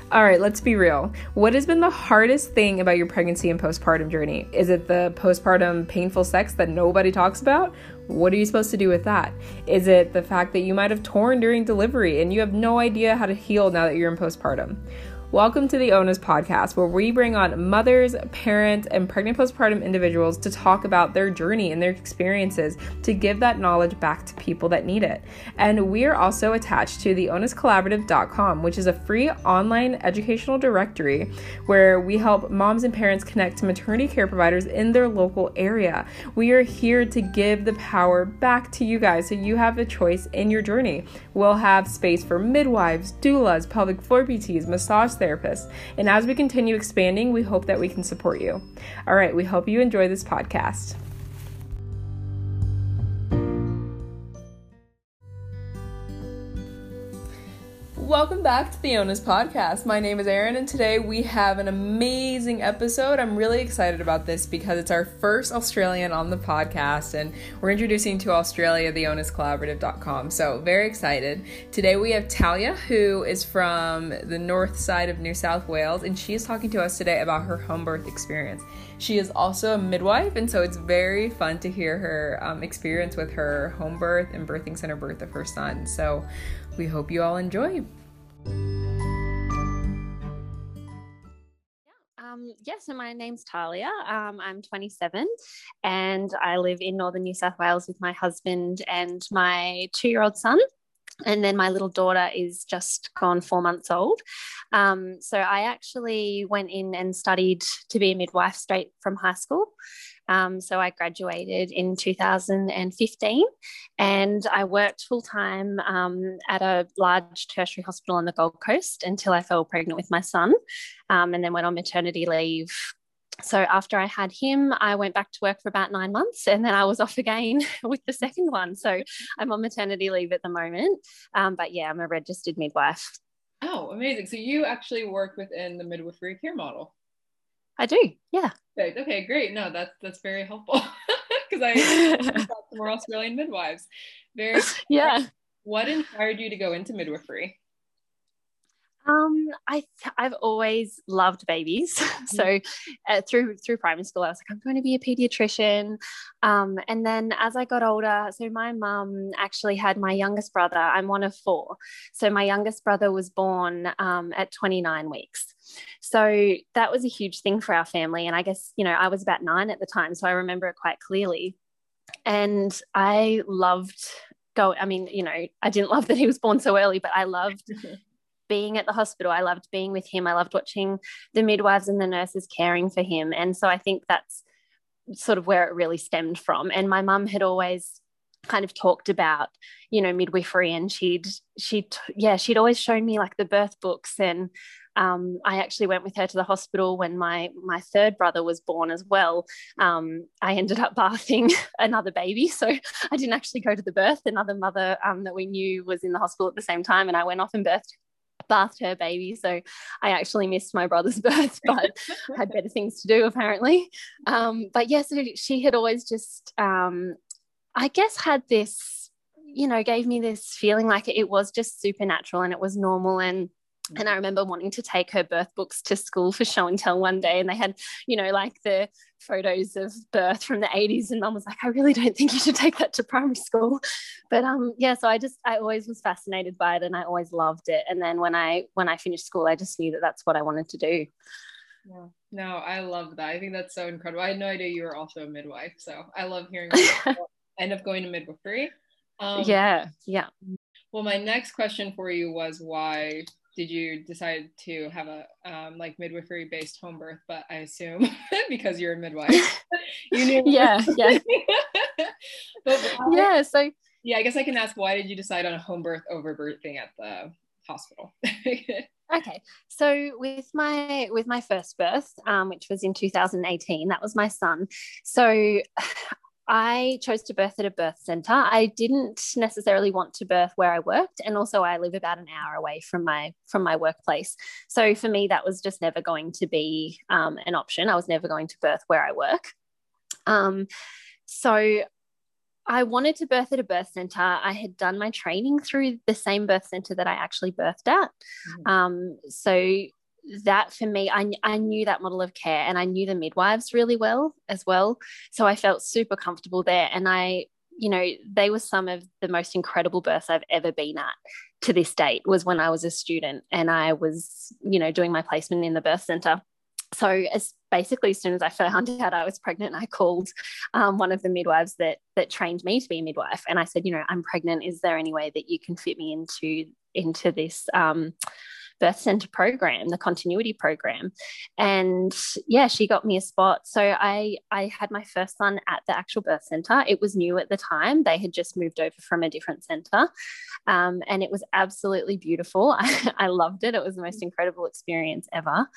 All right, let's be real. What has been the hardest thing about your pregnancy and postpartum journey? Is it the postpartum painful sex that nobody talks about? What are you supposed to do with that? Is it the fact that you might have torn during delivery and you have no idea how to heal now that you're in postpartum? Welcome to the Ona's podcast, where we bring on mothers, parents, and pregnant postpartum individuals to talk about their journey and their experiences to give that knowledge back to people that need it. And we are also attached to the onascollaborative.com, which is a free online educational directory where we help moms and parents connect to maternity care providers in their local area. We are here to give the power back to you guys so you have a choice in your journey. We'll have space for midwives, doulas, pelvic floor PTs, massage therapists. And as we continue expanding, we hope that we can support you. All right, we hope you enjoy this podcast. Welcome back to the Ona's podcast. My name is Erin, and today we have an amazing episode. I'm really excited about this because it's our first Australian on the podcast, and we're introducing to Australia the onascollaborative.com. So very excited. Today we have Talia, who is from the north side of New South Wales, and she is talking to us today about her home birth experience. She is also a midwife, and so it's very fun to hear her experience with her home birth and birthing center birth of her son. So we hope you all enjoy. So my name's Talia. I'm 27 and I live in northern New South Wales with my husband and my 2-year-old son. And then my little daughter is just gone 4 months old. So I actually went in and studied to be a midwife straight from high school. So I graduated in 2015 and I worked full-time at a large tertiary hospital on the Gold Coast until I fell pregnant with my son, and then went on maternity leave. So after I had him, I went back to work for about 9 months and then I was off again with the second one. So I'm on maternity leave at the moment. But yeah, I'm a registered midwife. Oh, amazing. So you actually work within the midwifery care model. I do, yeah. Okay, great. No, that's very helpful because I got some more Australian midwives. Very yeah. What inspired you to go into midwifery? I've always loved babies. So through primary school, I was like, I'm going to be a pediatrician. And then as I got older, so my mum actually had my youngest brother. I'm one of 4. So my youngest brother was born at 29 weeks. So that was a huge thing for our family. And I guess, I was about 9 at the time. So I remember it quite clearly. And I loved I didn't love that he was born so early, but I loved being at the hospital. I loved being with him. I loved watching the midwives and the nurses caring for him. And so I think that's sort of where it really stemmed from. And my mum had always kind of talked about, midwifery, and she'd always shown me like the birth books. And I actually went with her to the hospital when my 3rd brother was born as well. I ended up bathing another baby. So I didn't actually go to the birth. Another mother that we knew was in the hospital at the same time. And I went off and bathed her baby. So I actually missed my brother's birth, but had better things to do apparently. But yeah, so she had always just, I guess had this, gave me this feeling like it was just supernatural and it was normal. And I remember wanting to take her birth books to school for show and tell one day. And they had, like the photos of birth from the 80s. And mum was like, I really don't think you should take that to primary school. But so I always was fascinated by it and I always loved it. And then when I finished school, I just knew that that's what I wanted to do. Yeah. No, I love that. I think that's so incredible. I had no idea you were also a midwife. So I love hearing end up going to midwifery. Yeah. Well, my next question for you was, why did you decide to have a midwifery based home birth? But I assume because you're a midwife, you knew. Yeah. So I guess I can ask, why did you decide on a home birth over birthing at the hospital? Okay, so with my first birth, which was in 2018, that was my son. So I chose to birth at a birth center. I didn't necessarily want to birth where I worked, and also I live about an hour away from my workplace. So for me, that was just never going to be an option. I was never going to birth where I work. So I wanted to birth at a birth center. I had done my training through the same birth center that I actually birthed at. So that for me, I knew that model of care, and I knew the midwives really well as well. So I felt super comfortable there. And they were some of the most incredible births I've ever been at to this date, was when I was a student and I was, doing my placement in the birth center. So as soon as I found out I was pregnant, I called one of the midwives that trained me to be a midwife. And I said, I'm pregnant. Is there any way that you can fit me into this birth center program, the continuity program? And yeah, she got me a spot. So I had my first son at the actual birth center. It was new at the time. They had just moved over from a different center. And it was absolutely beautiful. I loved it. It was the most incredible experience ever.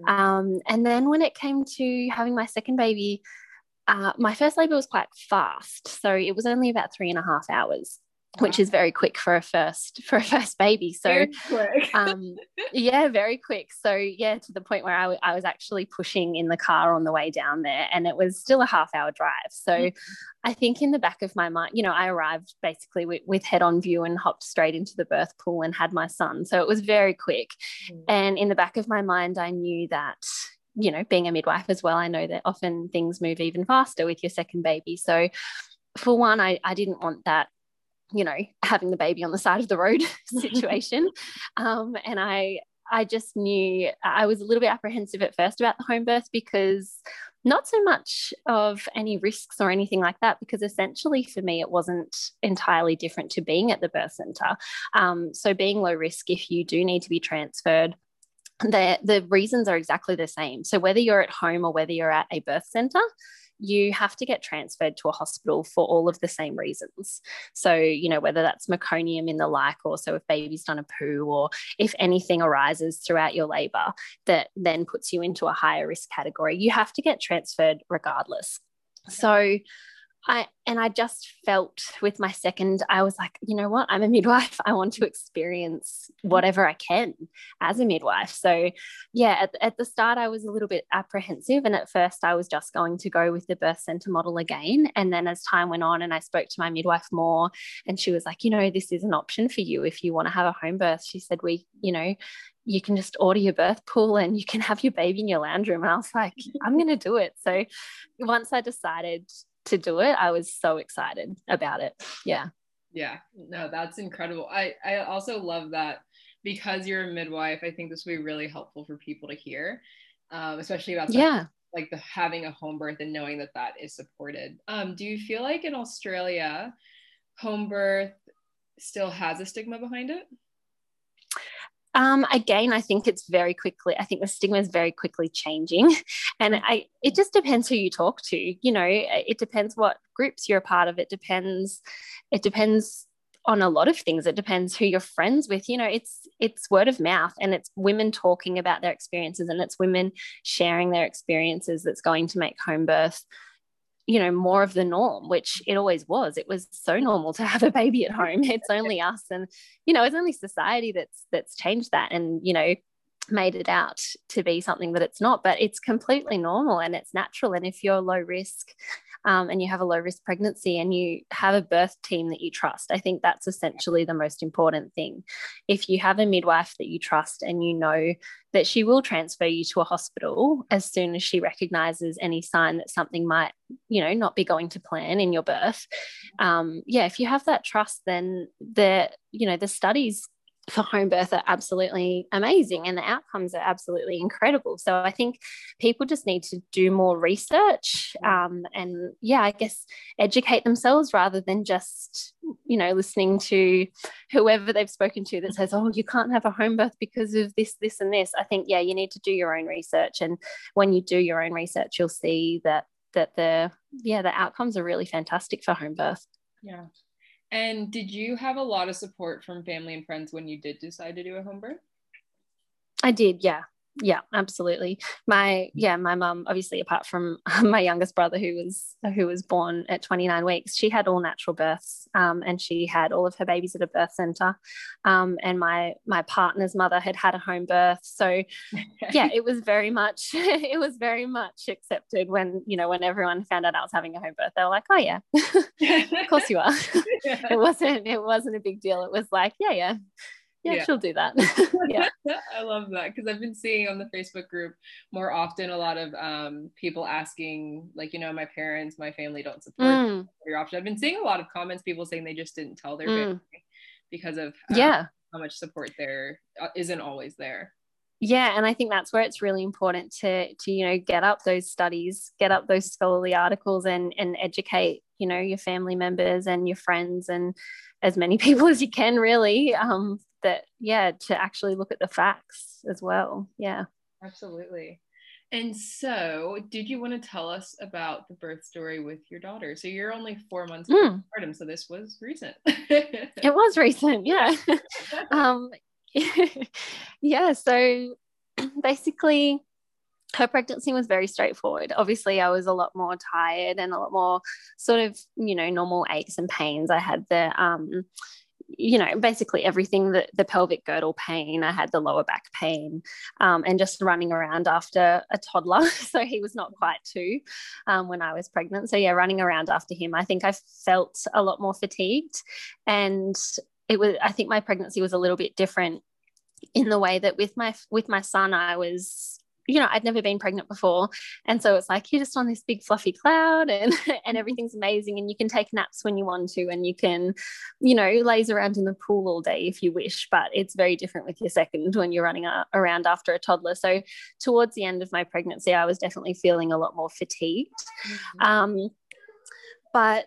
And then when it came to having my second baby, my first labor was quite fast. So it was only about 3.5 hours. Wow. Which is very quick for a first baby. So very quick. Yeah, very quick. So yeah, to the point where I was actually pushing in the car on the way down there, and it was still a half-hour drive. So I think in the back of my mind, I arrived basically with head on view and hopped straight into the birth pool and had my son. So it was very quick. And in the back of my mind, I knew that, being a midwife as well, I know that often things move even faster with your second baby. So for one, I didn't want that, having the baby on the side of the road situation. And I just knew I was a little bit apprehensive at first about the home birth, because not so much of any risks or anything like that, because essentially for me, it wasn't entirely different to being at the birth center. So being low risk, if you do need to be transferred, the reasons are exactly the same. So whether you're at home or whether you're at a birth center, you have to get transferred to a hospital for all of the same reasons. So, whether that's meconium in the like, or so if baby's done a poo, or if anything arises throughout your labor that then puts you into a higher risk category, you have to get transferred regardless. So I just felt with my second, I was like, you know what, I'm a midwife. I want to experience whatever I can as a midwife. So yeah, at the start, I was a little bit apprehensive. And at first I was just going to go with the birth center model again. And then as time went on and I spoke to my midwife more, and she was like, this is an option for you if you want to have a home birth. She said, you can just order your birth pool and you can have your baby in your lounge room. And I was like, I'm going to do it. So once I decided to do it, I was so excited about it. Yeah No, that's incredible. I also love that, because you're a midwife. I think this will be really helpful for people to hear, especially about like the having a home birth and knowing that is supported. Do you feel like in Australia home birth still has a stigma behind it? Again, I think the stigma is very quickly changing, and it just depends who you talk to. It depends what groups you're a part of. It depends on a lot of things. It depends who you're friends with. It's word of mouth, and it's women talking about their experiences, and it's women sharing their experiences that's going to make home birth more of the norm, which it always was. It was so normal to have a baby at home. It's only us, and it's only society that's changed that and made it out to be something that it's not. But it's completely normal and it's natural. And if you're low risk and you have a low risk pregnancy and you have a birth team that you trust, I think that's essentially the most important thing. If you have a midwife that you trust and that she will transfer you to a hospital as soon as she recognizes any sign that something might not be going to plan in your birth, if you have that trust, then the studies for home birth are absolutely amazing and the outcomes are absolutely incredible. So I think people just need to do more research and I guess educate themselves rather than just listening to whoever they've spoken to that says, oh, you can't have a home birth because of this and this. I think you need to do your own research, and when you do your own research, you'll see that the outcomes are really fantastic for home birth. Yeah. And did you have a lot of support from family and friends when you did decide to do a home birth? I did, yeah. Yeah, absolutely. My mum, obviously, apart from my youngest brother who was born at 29 weeks, she had all natural births, and she had all of her babies at a birth center. And my partner's mother had a home birth. So it was very much accepted when everyone found out I was having a home birth. They were like, oh yeah, of course you are. It wasn't a big deal. It was like, yeah. Yeah, Yeah. she'll do that. Yeah. I love that because I've been seeing on the Facebook group more often a lot of people asking, like, my parents, my family don't support your option. I've been seeing a lot of comments, people saying they just didn't tell their family because of Yeah. how much support there isn't always there. Yeah, and I think that's where it's really important to get up those studies, get up those scholarly articles, and educate your family members and your friends and as many people as you can, really, to actually look at the facts as well. Yeah, absolutely. And so, did you want to tell us about the birth story with your daughter? So you're only 4 months postpartum, so this was recent. It was recent, yeah. Yeah, so basically her pregnancy was very straightforward. Obviously, I was a lot more tired and a lot more sort of, normal aches and pains. I had the, basically everything, the pelvic girdle pain. I had the lower back pain, and just running around after a toddler. So he was not quite two when I was pregnant. So yeah, running around after him, I think I felt a lot more fatigued. And I think my pregnancy was a little bit different in the way that with my son, I was, I'd never been pregnant before. And so it's like, you're just on this big fluffy cloud and everything's amazing. And you can take naps when you want to, and you can, laze around in the pool all day if you wish, but it's very different with your second when you're running around after a toddler. So towards the end of my pregnancy, I was definitely feeling a lot more fatigued. But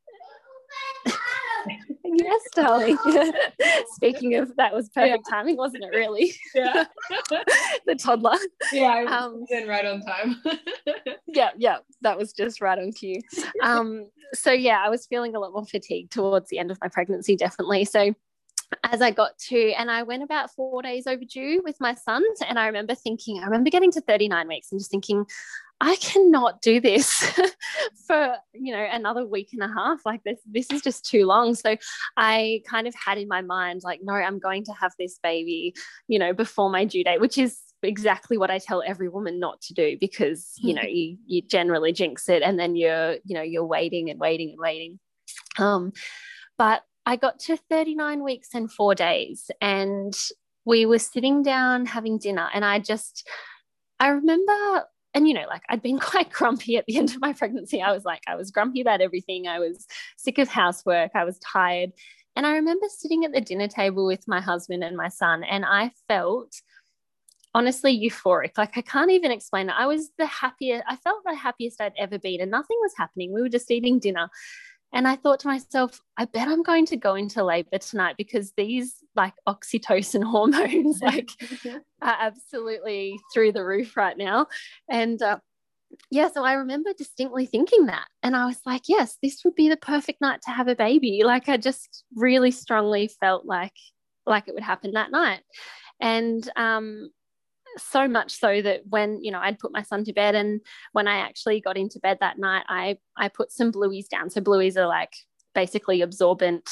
yes, darling. Speaking of, that was perfect timing, wasn't it? Really? Yeah. The toddler. Yeah, I was in right on time. Yeah, that was just right on cue. So yeah, I was feeling a lot more fatigued towards the end of my pregnancy, definitely. So as I went about 4 days overdue with my son, and I remember getting to 39 weeks and just thinking, I cannot do this for, another week and a half. Like this is just too long. So I kind of had in my mind, like, no, I'm going to have this baby, before my due date, which is exactly what I tell every woman not to do, because, you generally jinx it, and then you're waiting and waiting and waiting. But I got to 39 weeks and 4 days, and we were sitting down having dinner, and I remember, and I'd been quite grumpy at the end of my pregnancy. I was grumpy about everything. I was sick of housework. I was tired. And I remember sitting at the dinner table with my husband and my son, and I felt honestly euphoric. Like, I can't even explain it. I felt the happiest I'd ever been, and nothing was happening. We were just eating dinner. And I thought to myself, I bet I'm going to go into labor tonight, because these like oxytocin hormones are absolutely through the roof right now. And so I remember distinctly thinking that. And I was like, yes, this would be the perfect night to have a baby. Like, I just really strongly felt like it would happen that night. And so much so that when I'd put my son to bed, and when I actually got into bed that night, I put some blueies down. So blueies are like basically absorbent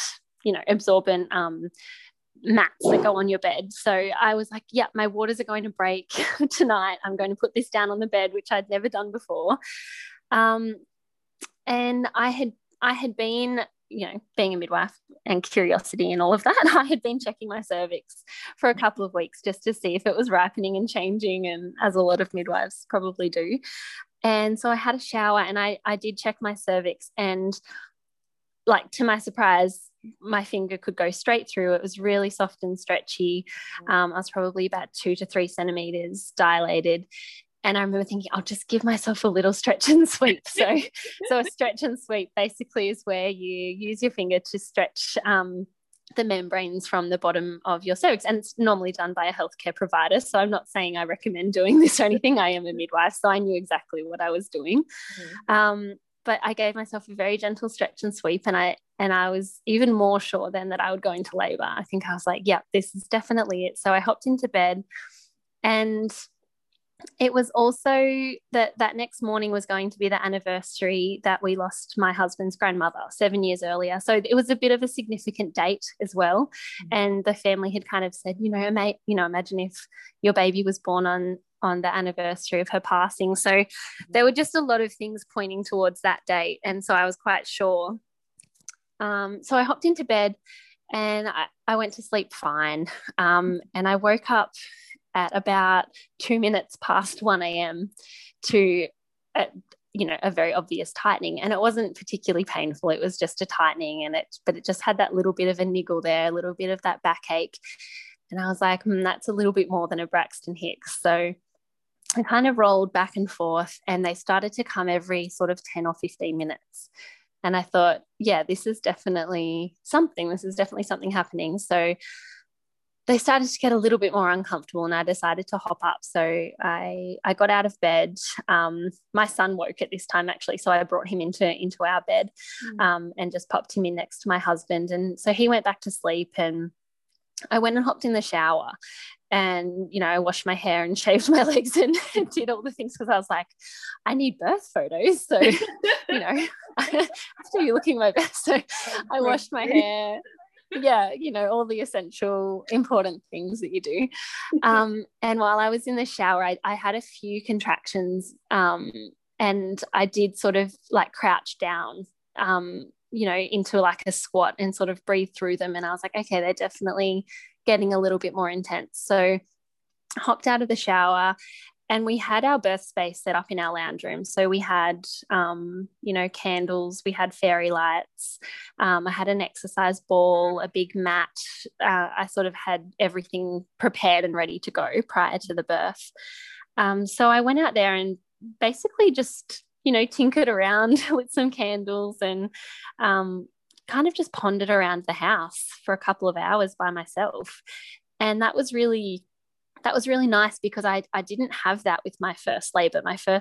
mats that go on your bed. So I was like, yeah, my waters are going to break tonight. I'm going to put this down on the bed, which I'd never done before. And I had been, being a midwife and curiosity and all of that, I had been checking my cervix for a couple of weeks just to see if it was ripening and changing, and as a lot of midwives probably do. And so I had a shower, and I did check my cervix, and like, to my surprise, my finger could go straight through. It was really soft and stretchy. I was probably about 2 to 3 centimeters dilated. And I remember thinking, I'll just give myself a little stretch and sweep. So a stretch and sweep basically is where you use your finger to stretch the membranes from the bottom of your cervix. And it's normally done by a healthcare provider. So I'm not saying I recommend doing this or anything. I am a midwife, so I knew exactly what I was doing. But I gave myself a very gentle stretch and sweep, and I was even more sure then that I would go into labor. I think I was like, yeah, this is definitely it. So I hopped into bed, and it was also that next morning was going to be the anniversary that we lost my husband's grandmother 7 years earlier. So it was a bit of a significant date as well. And the family had kind of said, imagine if your baby was born on the anniversary of her passing. So there were just a lot of things pointing towards that date. And so I was quite sure. So I hopped into bed, and I went to sleep fine. And I woke up at about 2 minutes past 1 a.m. to, uh, a very obvious tightening. And it wasn't particularly painful. It was just a tightening, but it just had that little bit of a niggle there, a little bit of that backache. And I was like, that's a little bit more than a Braxton Hicks. So I kind of rolled back and forth, and they started to come every sort of 10 or 15 minutes. And I thought, yeah, this is definitely something. This is definitely something happening. So they started to get a little bit more uncomfortable, and I decided to hop up. So I got out of bed. My son woke at this time, actually, so I brought him into our bed, and just popped him in next to my husband. And so he went back to sleep, and I went and hopped in the shower, and I washed my hair and shaved my legs and did all the things, because I was like, I need birth photos, so I have to be looking my best. So I washed my hair, all the essential important things that you do. And while I was in the shower, I had a few contractions, and I did sort of like crouch down, into like a squat and sort of breathe through them. And I was like, okay, they're definitely getting a little bit more intense. So I hopped out of the shower, and we had our birth space set up in our lounge room. So we had, candles, we had fairy lights. I had an exercise ball, a big mat. I sort of had everything prepared and ready to go prior to the birth. So I went out there and basically just, tinkered around with some candles, and kind of just pondered around the house for a couple of hours by myself. And that was really nice, because I didn't have that with my first labor.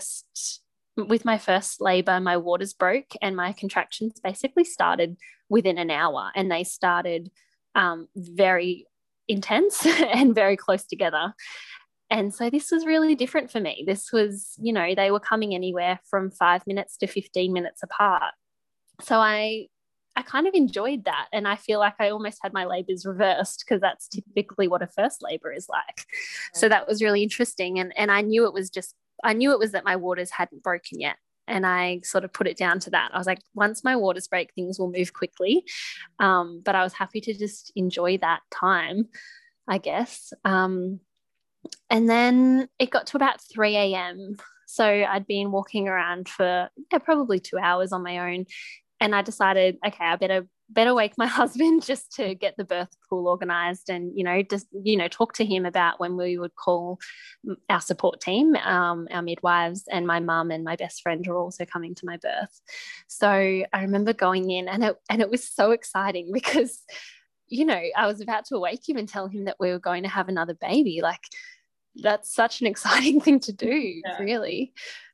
With my first labor, my waters broke, and my contractions basically started within an hour, and they started very intense and very close together. And so this was really different for me. This was, they were coming anywhere from 5 minutes to 15 minutes apart. So I kind of enjoyed that. And I feel like I almost had my labors reversed, because that's typically what a first labor is like. So that was really interesting. And I knew it was that my waters hadn't broken yet. And I sort of put it down to that. I was like, once my waters break, things will move quickly. But I was happy to just enjoy that time, I guess. And then it got to about 3 a.m. So I'd been walking around for probably 2 hours on my own. And I decided, okay, I better wake my husband just to get the birth pool organized, and, talk to him about when we would call our support team, our midwives, and my mum and my best friend are also coming to my birth. So I remember going in, and it was so exciting, because, I was about to wake him and tell him that we were going to have another baby. Like, that's such an exciting thing to do, really.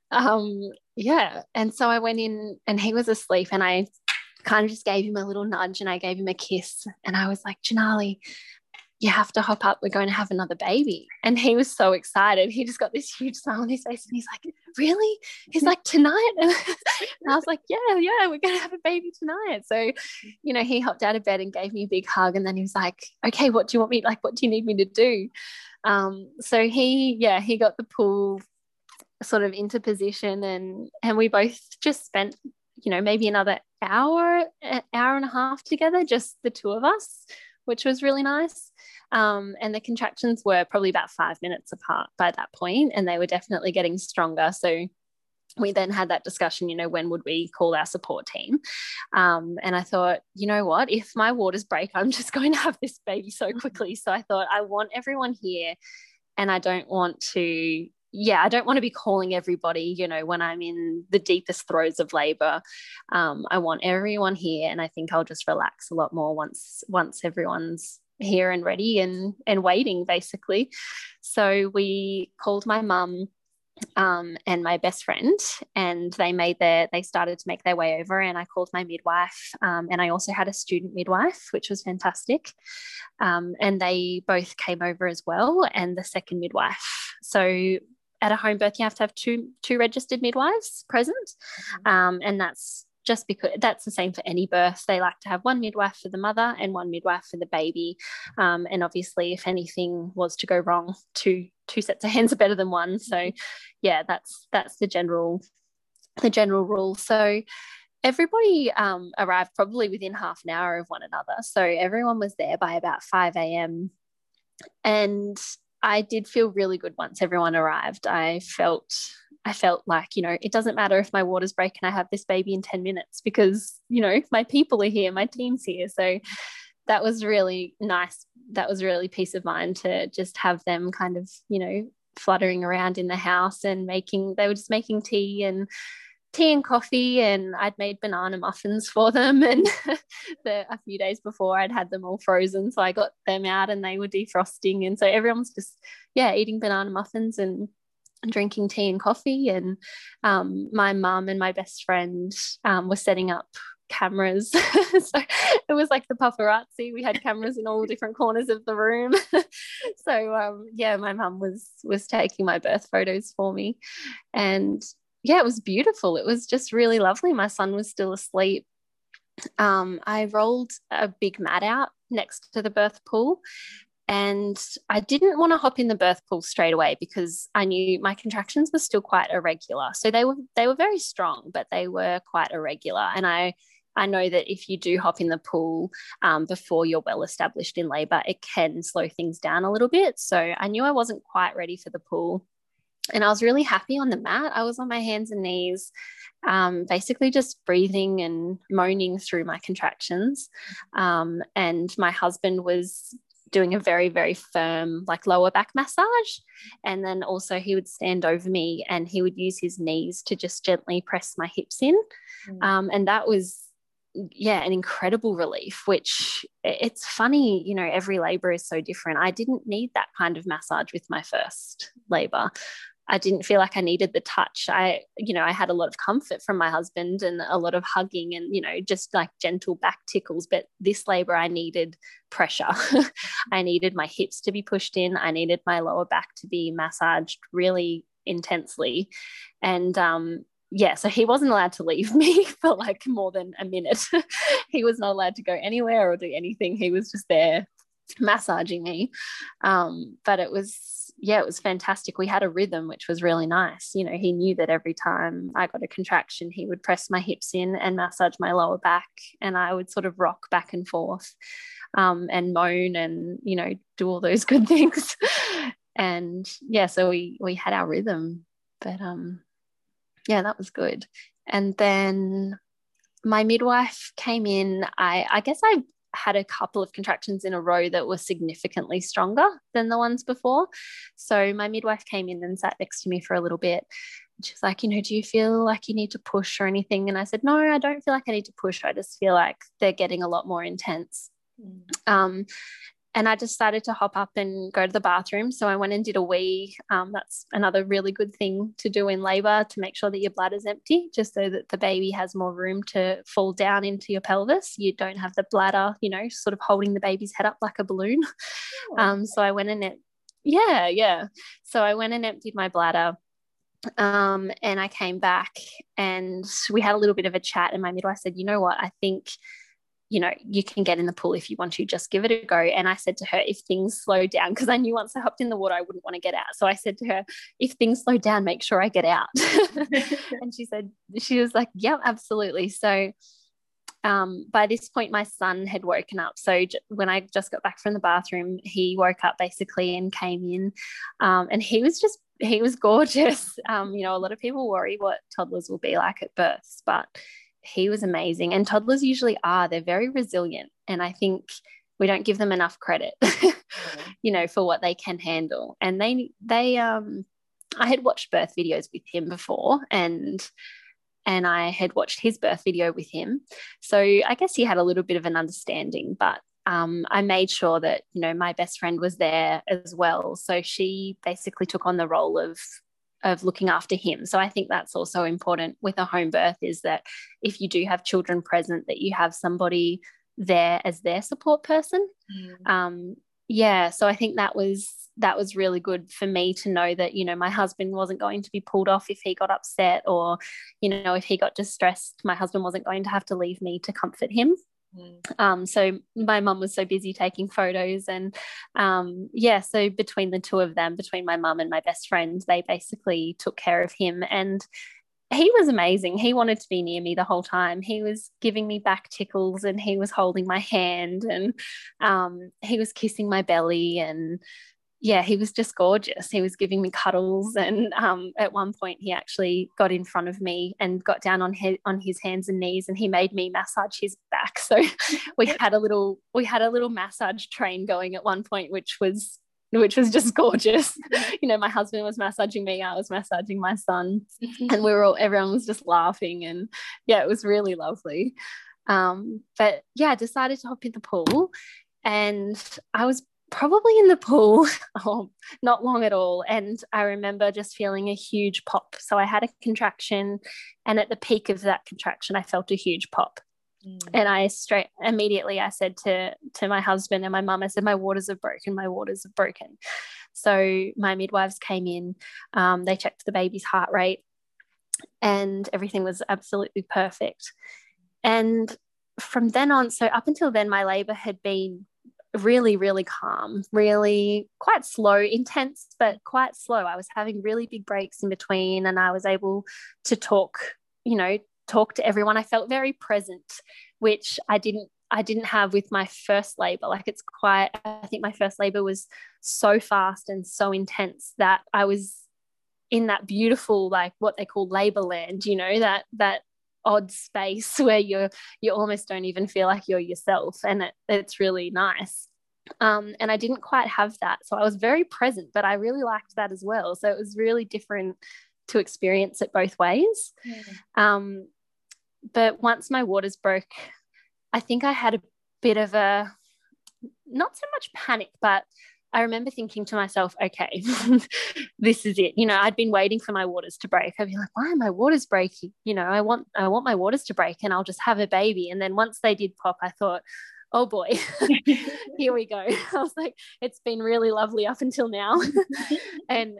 And so I went in, and he was asleep, and I kind of just gave him a little nudge, and I gave him a kiss, and I was like, Janali, you have to hop up, we're going to have another baby. And he was so excited. He just got this huge smile on his face, and he's like, really? He's like, tonight? And I was like, yeah, we're going to have a baby tonight. So, he hopped out of bed and gave me a big hug, and then he was like, okay, what do you need me to do? So he got the pool sort of into position, and we both just spent, maybe another hour and a half together, just the two of us, which was really nice. And the contractions were probably about 5 minutes apart by that point, and they were definitely getting stronger. So we then had that discussion, when would we call our support team? And I thought, you know what, if my waters break, I'm just going to have this baby so quickly. So I thought, I want everyone here, and I don't want to be calling everybody, when I'm in the deepest throes of labor. I want everyone here, and I think I'll just relax a lot more once everyone's here and ready and waiting, basically. So we called my mum and my best friend, and they started to make their way over, and I called my midwife, and I also had a student midwife, which was fantastic, and they both came over as well, and the second midwife. So at a home birth, you have to have two registered midwives present, and that's just because that's the same for any birth. They like to have one midwife for the mother and one midwife for the baby, and obviously if anything was to go wrong, two sets of hands are better than one. So yeah, that's the general rule. So Everybody arrived probably within half an hour of one another. So everyone was there by about 5 a.m. And I did feel really good once everyone arrived. I felt like, you know, it doesn't matter if my waters break and I have this baby in 10 minutes because, you know, my people are here, my team's here. So that was really nice. That was really peace of mind to just have them kind of, you know, fluttering around in the house and they were just making tea and coffee, and I'd made banana muffins for them, and a few days before I'd had them all frozen, so I got them out and they were defrosting, and so everyone was just eating banana muffins and drinking tea and coffee. And my mum and my best friend were setting up cameras. So it was like the paparazzi. We had cameras in all different corners of the room. So my mum was taking my birth photos for me, and it was beautiful. It was just really lovely. My son was still asleep. I rolled a big mat out next to the birth pool, and I didn't want to hop in the birth pool straight away because I knew my contractions were still quite irregular. So they were very strong, but they were quite irregular. And I know that if you do hop in the pool before you're well established in labor, it can slow things down a little bit. So I knew I wasn't quite ready for the pool. And I was really happy on the mat. I was on my hands and knees, basically just breathing and moaning through my contractions. And my husband was doing a very, very firm, like lower back massage. And then also he would stand over me and he would use his knees to just gently press my hips in. And that was, an incredible relief, which it's funny, you know, every labor is so different. I didn't need that kind of massage with my first labor. I didn't feel like I needed the touch. I had a lot of comfort from my husband and a lot of hugging and, you know, just like gentle back tickles. But this labor, I needed pressure. I needed my hips to be pushed in. I needed my lower back to be massaged really intensely. And, so he wasn't allowed to leave me for like more than a minute. He was not allowed to go anywhere or do anything. He was just there massaging me. But it was fantastic. We had a rhythm, which was really nice. You know, he knew that every time I got a contraction, he would press my hips in and massage my lower back, and I would sort of rock back and forth and moan and, you know, do all those good things. And so we had our rhythm. But that was good. And then my midwife came in. I guess I had a couple of contractions in a row that were significantly stronger than the ones before. So my midwife came in and sat next to me for a little bit. She's like, you know, do you feel like you need to push or anything? And I said, no, I don't feel like I need to push. I just feel like they're getting a lot more intense. And I decided to hop up and go to the bathroom. So I went and did a wee. That's another really good thing to do in labor, to make sure that your bladder's empty, just so that the baby has more room to fall down into your pelvis. You don't have the bladder, you know, sort of holding the baby's head up like a balloon. So I went and So I went and emptied my bladder. And I came back and we had a little bit of a chat, and my midwife said, you know what, I think, you know, you can get in the pool if you want to, just give it a go. And I said to her, if things slow down, because I knew once I hopped in the water, I wouldn't want to get out. So I said to her, if things slow down, make sure I get out. And she was like, yeah, absolutely. So by this point, my son had woken up. So when I just got back from the bathroom, he woke up basically and came in, and he was gorgeous. You know, a lot of people worry what toddlers will be like at births, but he was amazing. And toddlers usually are. They're very resilient. And I think we don't give them enough credit, you know, for what they can handle. And I had watched birth videos with him before, and I had watched his birth video with him. So I guess he had a little bit of an understanding, but I made sure that, you know, my best friend was there as well. So she basically took on the role of looking after him. So I think that's also important with a home birth, is that if you do have children present, that you have somebody there as their support person. So I think that was really good for me to know that, you know, my husband wasn't going to be pulled off if he got upset, or, you know, if he got distressed, my husband wasn't going to have to leave me to comfort him. So my mum was so busy taking photos, and so between the two of them, between my mum and my best friend, they basically took care of him. And He was amazing. He wanted to be near me the whole time. He was giving me back tickles, and he was holding my hand, and he was kissing my belly, and yeah, he was just gorgeous. He was giving me cuddles, and at one point he actually got in front of me and got down on his hands and knees, and he made me massage his back. So we had a little massage train going at one point, which was just gorgeous. You know, my husband was massaging me, I was massaging my son, and everyone was just laughing, and yeah, it was really lovely. But yeah, I decided to hop in the pool, and I was probably in the pool not long at all, and I remember just feeling a huge pop. So I had a contraction, and at the peak of that contraction I felt a huge pop. And I immediately said to my husband and my mum, I said, my waters have broken. So my midwives came in, they checked the baby's heart rate, and everything was absolutely perfect. And from then on, so up until then, my labor had been really, really calm, really quite slow, intense, but quite slow. I was having really big breaks in between, and I was able to talk to everyone. I felt very present, which I didn't have with my first labor. Like, I think my first labor was so fast and so intense that I was in that beautiful, like what they call labor land, that odd space where you almost don't even feel like you're yourself, and it's really nice. And I didn't quite have that, so I was very present, but I really liked that as well. So it was really different to experience it both ways. But once my waters broke, I think I had a bit of a, not so much panic, but I remember thinking to myself, okay, this is it. I'd been waiting for my waters to break. I'd be like, why are my waters breaking? I want my waters to break, and I'll just have a baby. And then once they did pop, I thought, oh boy, here we go. I was like, it's been really lovely up until now. and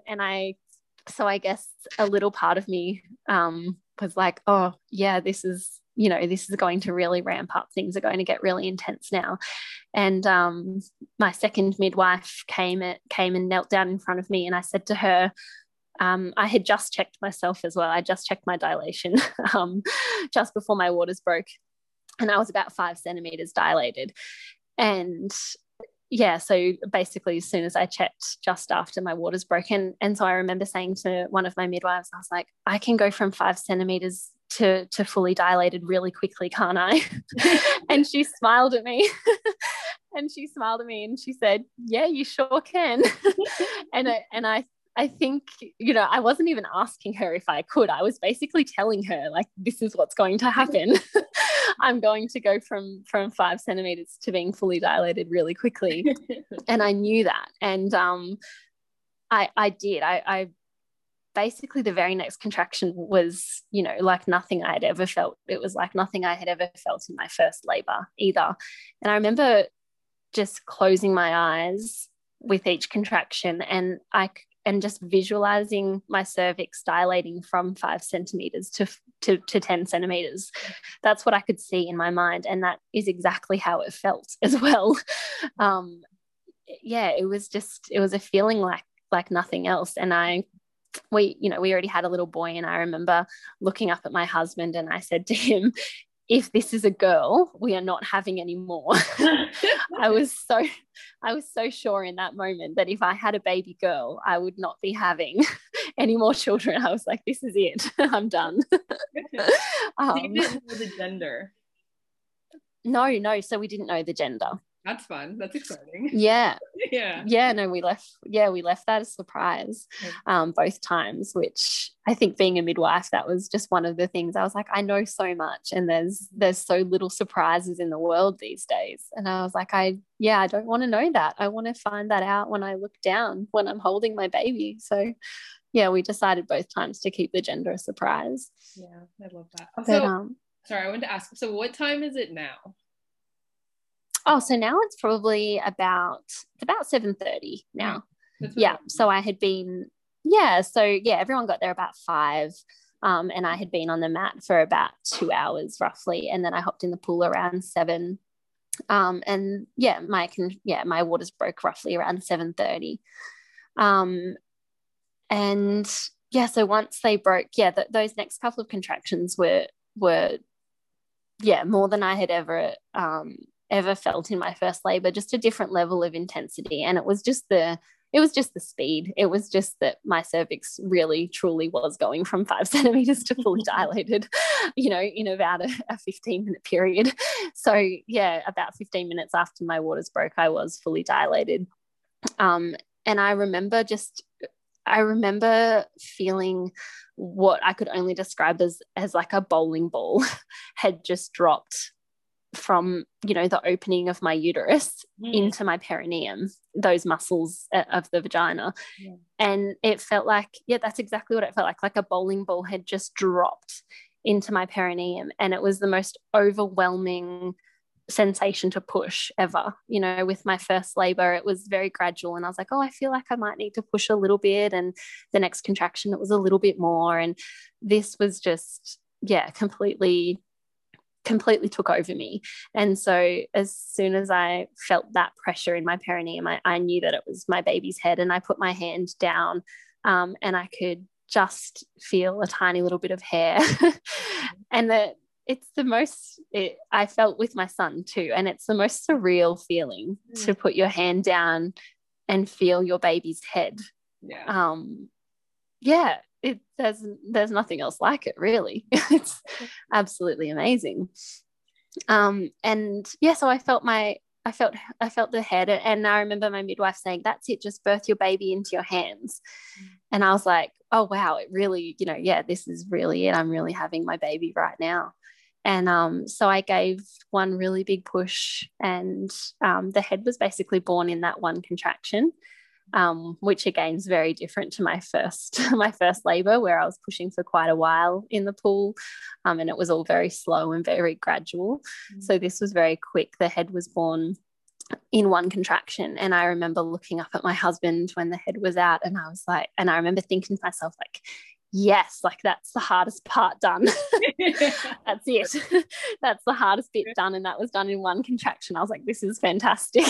I guess a little part of me was like, oh yeah, this is going to really ramp up. Things are going to get really intense now. And my second midwife came and knelt down in front of me, and I said to her, I had just checked myself as well. I just checked my dilation just before my waters broke, and I was about 5 centimeters dilated. And yeah, so basically as soon as I checked, just after my waters broke, and so I remember saying to one of my midwives, I was like, I can go from 5 centimeters to fully dilated really quickly, can't I? And she smiled at me and she said, yeah, you sure can. and I think, I wasn't even asking her if I could. I was basically telling her, like, this is what's going to happen. I'm going to go from 5 centimeters to being fully dilated really quickly. And I knew that. And I did. I basically, the very next contraction was, like nothing I had ever felt. It was like nothing I had ever felt in my first labor either. And I remember just closing my eyes with each contraction, and just visualizing my cervix dilating from 5 centimeters to 10 centimeters. That's what I could see in my mind. And that is exactly how it felt as well. Yeah, it was a feeling like nothing else. And we already had a little boy, and I remember looking up at my husband, and I said to him, if this is a girl, we are not having any more. I was so sure in that moment that if I had a baby girl, I would not be having any more children. I was like, this is it. I'm done. You didn't know the gender? No. So we didn't know the gender. That's fun. That's exciting. Yeah. Yeah. No, we left that as a surprise both times, which I think, being a midwife, that was just one of the things. I was like, I know so much, and there's so little surprises in the world these days. And I was like, I don't want to know that. I want to find that out when I look down, when I'm holding my baby. So yeah, we decided both times to keep the gender a surprise. Yeah, I love that. So sorry, I wanted to ask, so what time is it now? Oh, so now it's probably about 7:30 now. Yeah. So I had been, everyone got there about 5. And I had been on the mat for about 2 hours roughly. And then I hopped in the pool around 7. And my waters broke roughly around 7:30. And yeah, so once they broke, yeah, those next couple of contractions were yeah, more than I had ever felt in my first labor, just a different level of intensity. And it was just the speed. It was just that my cervix really truly was going from 5 centimeters to fully dilated, in about a 15-minute period. So yeah, about 15 minutes after my waters broke, I was fully dilated. And I remember feeling what I could only describe as like a bowling ball had just dropped from, the opening of my uterus into my perineum, those muscles of the vagina. Yeah. And it felt like, yeah, that's exactly what it felt like a bowling ball had just dropped into my perineum. And it was the most overwhelming sensation to push ever. With my first labor, it was very gradual, and I was like, oh, I feel like I might need to push a little bit. And the next contraction, it was a little bit more. And this was just, yeah, completely took over me. And so as soon as I felt that pressure in my perineum, I knew that it was my baby's head. And I put my hand down, and I could just feel a tiny little bit of hair. And it's the most, I felt with my son too. And it's the most surreal feeling to put your hand down and feel your baby's head. Yeah. Yeah, there's nothing else like it, really. It's absolutely amazing. And yeah, so I felt the head, and I remember my midwife saying, that's it, just birth your baby into your hands. And I was like, oh wow, it really, yeah, this is really it. I'm really having my baby right now. And so I gave one really big push, and the head was basically born in that one contraction. Which again is very different to my first labor, where I was pushing for quite a while in the pool, and it was all very slow and very gradual. So this was very quick. The head was born in one contraction, and I remember looking up at my husband when the head was out, and I remember thinking to myself, like, yes, like that's the hardest part done. That's it. That's the hardest bit done, and that was done in one contraction. I was like, this is fantastic.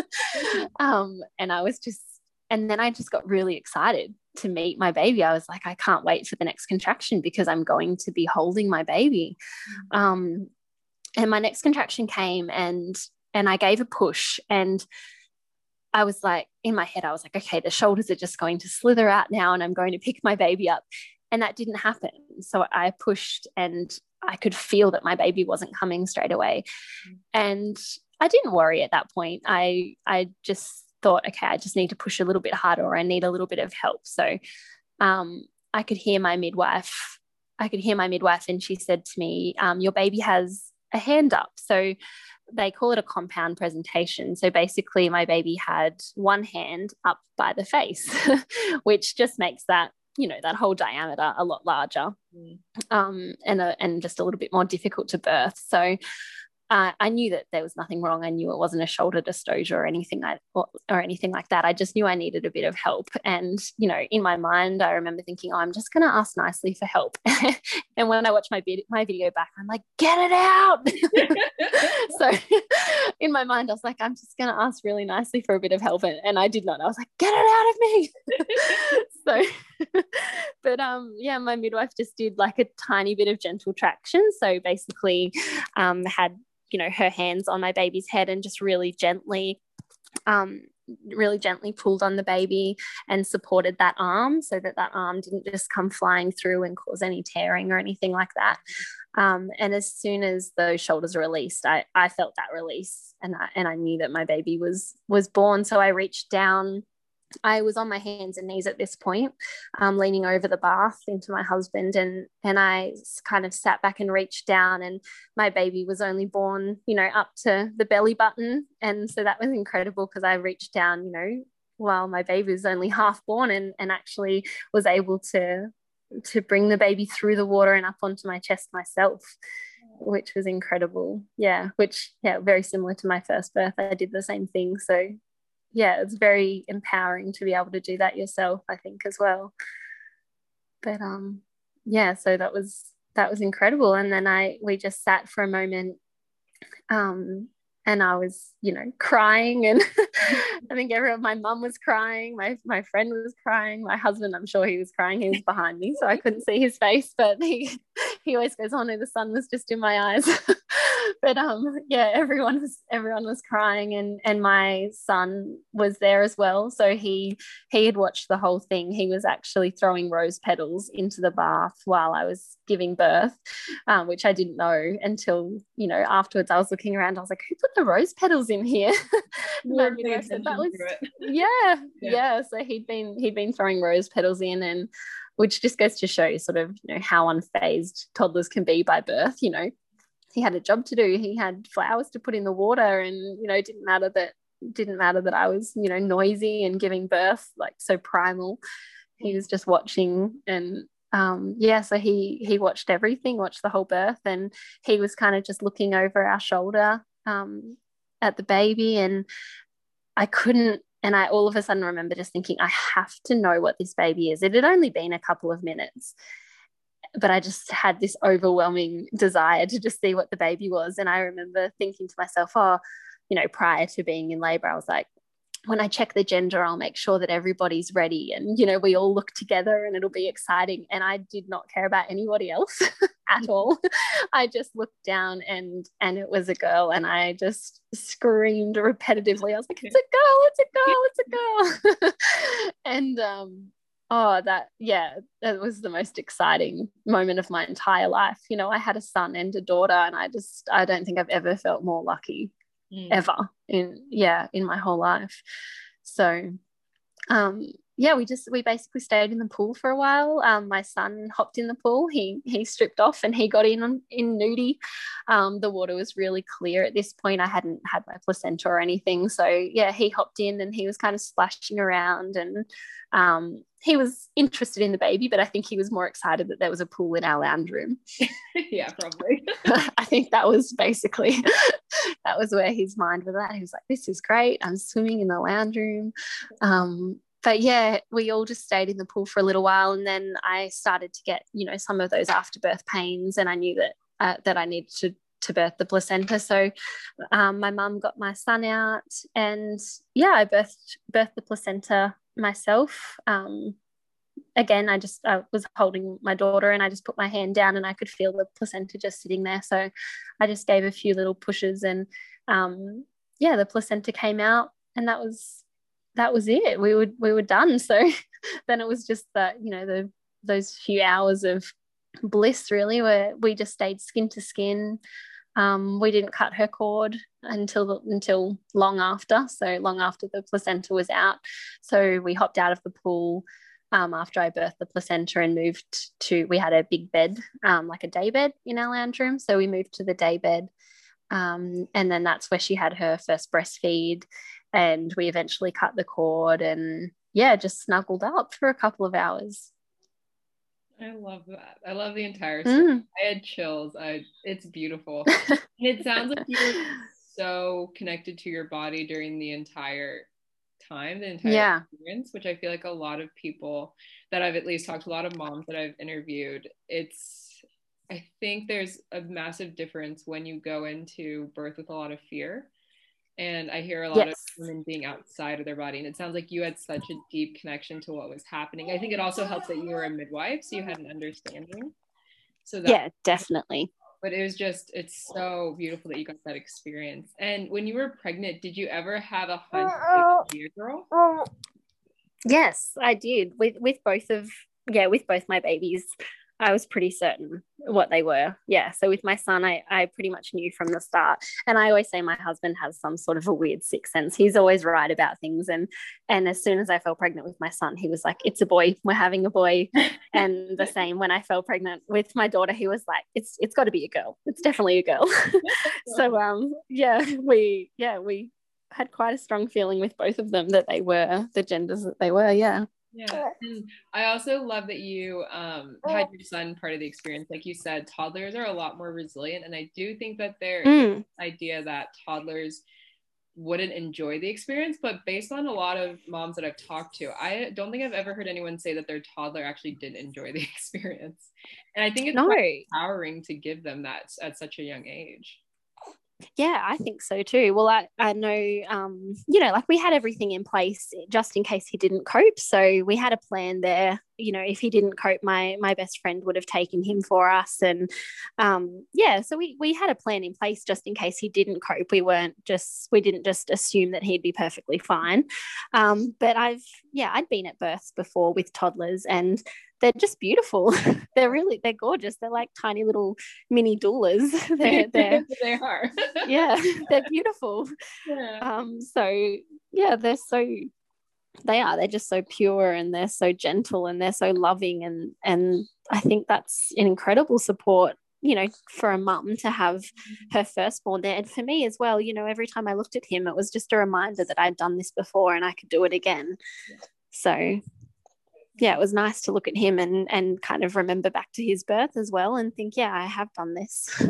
And then I just got really excited to meet my baby. I was like, I can't wait for the next contraction because I'm going to be holding my baby. And my next contraction came, and I gave a push, and I was like, in my head, I was like, okay, the shoulders are just going to slither out now, and I'm going to pick my baby up. And that didn't happen. So I pushed, and I could feel that my baby wasn't coming straight away. And I didn't worry at that point. I just thought, okay, I just need to push a little bit harder, or I need a little bit of help. So I could hear my midwife, and she said to me, your baby has a hand up. So they call it a compound presentation. So basically my baby had one hand up by the face, which just makes that, that whole diameter a lot larger, and just a little bit more difficult to birth. So I knew that there was nothing wrong. I knew it wasn't a shoulder dystocia or anything like that. I just knew I needed a bit of help. And, in my mind, I remember thinking, oh, I'm just going to ask nicely for help. And when I watch my video back, I'm like, get it out. So in my mind, I was like, I'm just going to ask really nicely for a bit of help. And I did not. I was like, get it out of me. But yeah, my midwife just did like a tiny bit of gentle traction. So basically had, her hands on my baby's head and just really gently pulled on the baby and supported that arm, so that arm didn't just come flying through and cause any tearing or anything like that. And as soon as those shoulders released, I felt that release, and I knew that my baby was born. So I reached down. I was on my hands and knees at this point, leaning over the bath into my husband, and I kind of sat back and reached down, and my baby was only born, up to the belly button. And so that was incredible, because I reached down, while my baby was only half born, and actually was able to bring the baby through the water and up onto my chest myself, which was incredible. Yeah, very similar to my first birth. I did the same thing. So yeah, it's very empowering to be able to do that yourself, I think, as well. But yeah, so that was incredible. And then we just sat for a moment, and and I was, crying, and I think my mum was crying, my friend was crying, my husband, I'm sure he was crying. He was behind me, so I couldn't see his face, but he always goes, "Oh no, the sun was just in my eyes." But yeah, everyone was crying, and my son was there as well. So he had watched the whole thing. He was actually throwing rose petals into the bath while I was giving birth, which I didn't know until, afterwards. I was looking around, I was like, who put the rose petals in here? My midwife said that was yeah. So he'd been throwing rose petals in, and which just goes to show sort of, how unfazed toddlers can be by birth. He had a job to do. He had flowers to put in the water, and it didn't matter that I was, noisy and giving birth, like so primal. He was just watching, and so he watched everything, watched the whole birth, and he was kind of just looking over our shoulder at the baby, and I all of a sudden remember just thinking, I have to know what this baby is. It had only been a couple of minutes, but I just had this overwhelming desire to just see what the baby was. And I remember thinking to myself, prior to being in labor, I was like, when I check the gender, I'll make sure that everybody's ready, and we all look together and it'll be exciting. And I did not care about anybody else at all. I just looked down, and it was a girl, and I just screamed repetitively. I was like, it's a girl, it's a girl, it's a girl. And that was the most exciting moment of my entire life. I had a son and a daughter, and I don't think I've ever felt more lucky ever in my whole life. So we basically stayed in the pool for a while. My son hopped in the pool. He stripped off and he got in nudie. The water was really clear at this point. I hadn't had my placenta or anything, so he hopped in and he was kind of splashing around, and he was interested in the baby, but I think he was more excited that there was a pool in our lounge room. Yeah, probably. I think that was basically that was where his mind was at. He was like, this is great, I'm swimming in the lounge room. But we all just stayed in the pool for a little while, and then I started to get, some of those afterbirth pains, and I knew that I needed to birth the placenta. So my mum got my son out, and I birthed the placenta myself. Again, I was holding my daughter, and I just put my hand down and I could feel the placenta just sitting there. So I just gave a few little pushes, and the placenta came out, and that was it. We were done. So then it was just that, those few hours of bliss, really, where we just stayed skin to skin. We didn't cut her cord until long after the placenta was out. So we hopped out of the pool after I birthed the placenta and we had a big bed, like a day bed in our lounge room. So we moved to the day bed. And then that's where she had her first breastfeed, and we eventually cut the cord and just snuggled up for a couple of hours. I love that. I love the entire story. I had chills. It's beautiful. And it sounds like you were so connected to your body during the entire time, the entire experience, which I feel like a lot of people that I've at least talked to, a lot of moms that I've interviewed, I think there's a massive difference when you go into birth with a lot of fear. And I hear a lot of women being outside of their body. And it sounds like you had such a deep connection to what was happening. I think it also helps that you were a midwife, so you had an understanding. So definitely. But it's so beautiful that you got that experience. And when you were pregnant, did you ever have a hunch to be a girl? Yes, I did. With both my babies, I was pretty certain what they were. Yeah. So with my son, I pretty much knew from the start. And I always say my husband has some sort of a weird sixth sense. He's always right about things. And as soon as I fell pregnant with my son, he was like, it's a boy. We're having a boy. And the same when I fell pregnant with my daughter, he was like, it's got to be a girl. It's definitely a girl. So we had quite a strong feeling with both of them that they were the genders that they were. Yeah. Yeah. And I also love that you had your son part of the experience. Like you said, toddlers are a lot more resilient. And I do think that there is this idea that toddlers wouldn't enjoy the experience. But based on a lot of moms that I've talked to, I don't think I've ever heard anyone say that their toddler actually did enjoy the experience. And I think it's quite empowering to give them that at such a young age. Yeah, I think so too. Well, I know, like we had everything in place just in case he didn't cope. So we had a plan there. If he didn't cope, my best friend would have taken him for us. And so we had a plan in place just in case he didn't cope. We didn't just assume that he'd be perfectly fine. But I'd been at births before with toddlers, and they're just beautiful. They're gorgeous. They're like tiny little mini doulas. They're They are. yeah, they're beautiful. Yeah. So yeah, they're just so pure, and they're so gentle, and they're so loving, and I think that's an incredible support, for a mum to have her firstborn there. And for me as well, every time I looked at him, it was just a reminder that I'd done this before and I could do it again. So yeah, it was nice to look at him and kind of remember back to his birth as well and think, yeah, I have done this.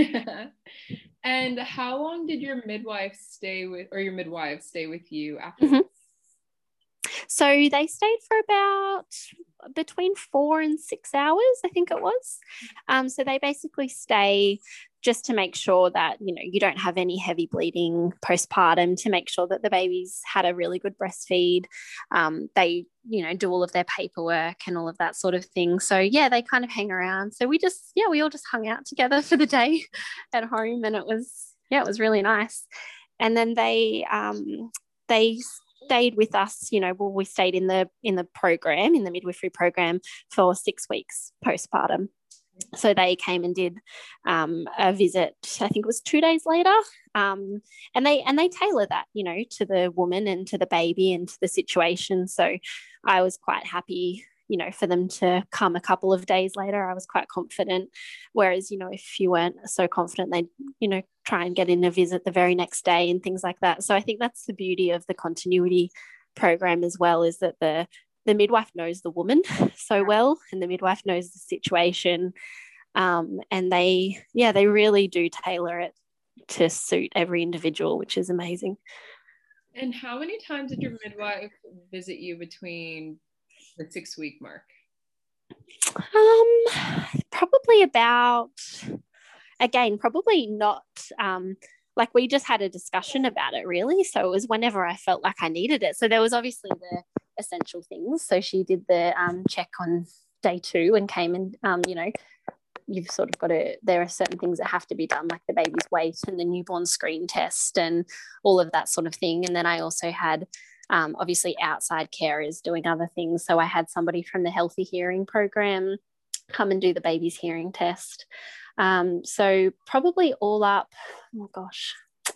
And how long did your midwife stay with, or your midwives stay with you after? Mm-hmm. So they stayed for about between 4 and 6 hours, I think it was. So they basically stay just to make sure that, you don't have any heavy bleeding postpartum, to make sure that the baby's had a really good breastfeed. They, do all of their paperwork and all of that sort of thing. So yeah, they kind of hang around. So we all just hung out together for the day at home, and it was really nice. And then they stayed with us, we stayed in the program, in the midwifery program, for 6 weeks postpartum. So they came and did a visit, I think it was 2 days later. And they tailor that, to the woman and to the baby and to the situation. So I was quite happy, for them to come a couple of days later. I was quite confident. Whereas, if you weren't so confident, they'd, try and get in a visit the very next day and things like that. So I think that's the beauty of the continuity program as well, is that the midwife knows the woman so well, and the midwife knows the situation. And they really do tailor it to suit every individual, which is amazing. And how many times did your midwife visit you between the 6-week mark? Probably about, again, probably not, like we just had a discussion about it really. So it was whenever I felt like I needed it. So there was obviously the essential things. So she did the check on day 2 and came and, you've sort of got there are certain things that have to be done, like the baby's weight and the newborn screen test and all of that sort of thing. And then I also had obviously outside carers doing other things. So I had somebody from the Healthy Hearing program come and do the baby's hearing test. So probably all up, oh gosh,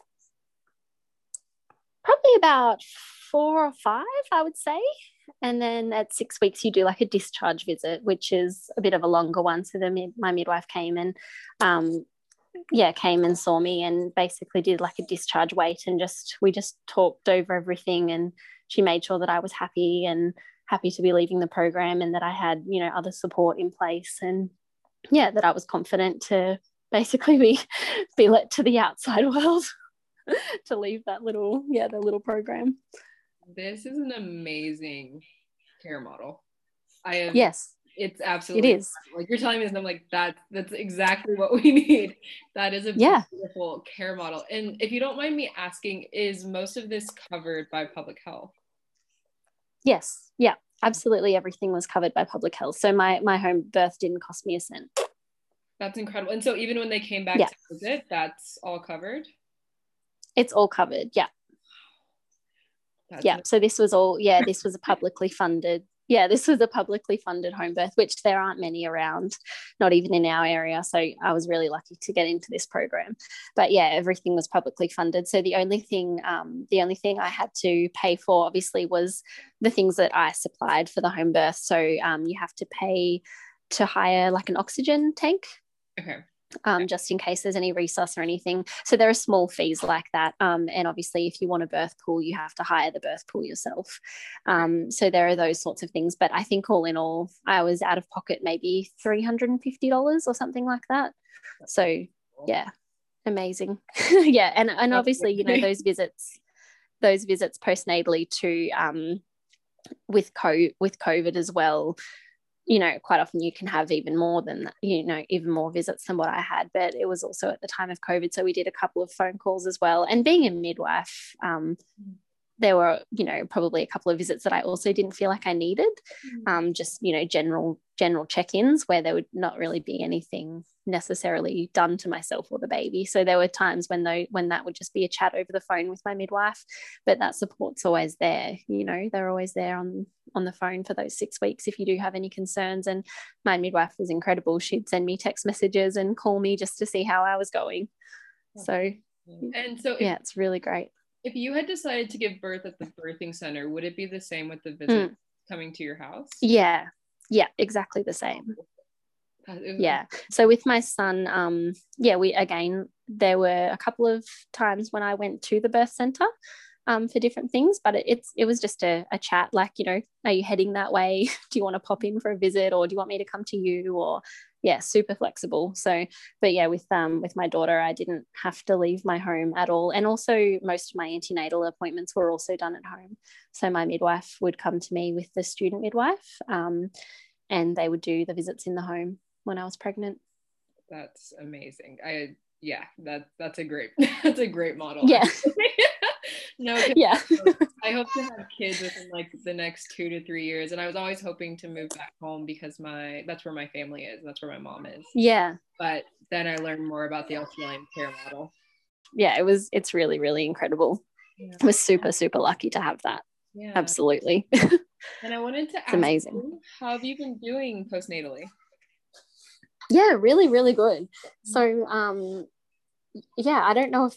probably about 4 or 5, I would say. And then at 6 weeks, you do like a discharge visit, which is a bit of a longer one. So my midwife came and came and saw me and basically did like a discharge wait, and we just talked over everything, and she made sure that I was happy to be leaving the program, and that I had, other support in place, and that I was confident to basically be let to the outside world to leave that the little program. This is an amazing care model. Yes. It's absolutely, it is. Like you're telling me this, and I'm like, that's exactly what we need. That is a beautiful care model. And if you don't mind me asking, is most of this covered by public health? Yes. Yeah, absolutely. Everything was covered by public health. So my home birth didn't cost me a cent. That's incredible. And so even when they came back to visit, that's all covered? It's all covered. Yeah. So this was a publicly funded home birth, which there aren't many around, not even in our area. So I was really lucky to get into this program. But everything was publicly funded. So the only thing I had to pay for, obviously, was the things that I supplied for the home birth. So you have to pay to hire like an oxygen tank. Okay. Just in case there's any resus or anything. So there are small fees like that. And obviously, if you want a birth pool, you have to hire the birth pool yourself. So there are those sorts of things. But I think all in all, I was out of pocket maybe $350 or something like that. So amazing. And obviously, those visits postnatally to with COVID as well. you know, quite often you can have even more than that, you know, even more visits than what I had. But it was also at the time of COVID, so we did a couple of phone calls as well. And being a midwife, there were, you know, probably a couple of visits that I also didn't feel like I needed, just, you know, general check-ins where there would not really be anything necessarily done to myself or the baby. So there were times when that would just be a chat over the phone with my midwife, but that support's always there. You know, they're always there on the phone for those 6 weeks if you do have any concerns. And my midwife was incredible. She'd send me text messages and call me just to see how I was going. So, and so yeah, it's really great. If you had decided to give birth at the birthing center, would it be the same with the visit coming to your house? Yeah, exactly the same. Yeah. So with my son, there were a couple of times when I went to the birth center for different things, but it was just a chat, like, you know, are you heading that way? Do you want to pop in for a visit, or do you want me to come to you? Or yeah, super flexible. So, but yeah, with my daughter, I didn't have to leave my home at all. And also most of my antenatal appointments were also done at home. So my midwife would come to me with the student midwife, and they would do the visits in the home when I was pregnant. That's amazing. That's a great model. Yeah. No, yeah. I hope to have kids within like the next 2 to 3 years. And I was always hoping to move back home because that's where my family is. That's where my mom is. Yeah. But then I learned more about the Australian care model. Yeah, it's really, really incredible. Yeah. I was super, super lucky to have that. Yeah. Absolutely. And I wanted to ask amazing. You, how have you been doing postnatally? Yeah, really, really good. So, I don't know if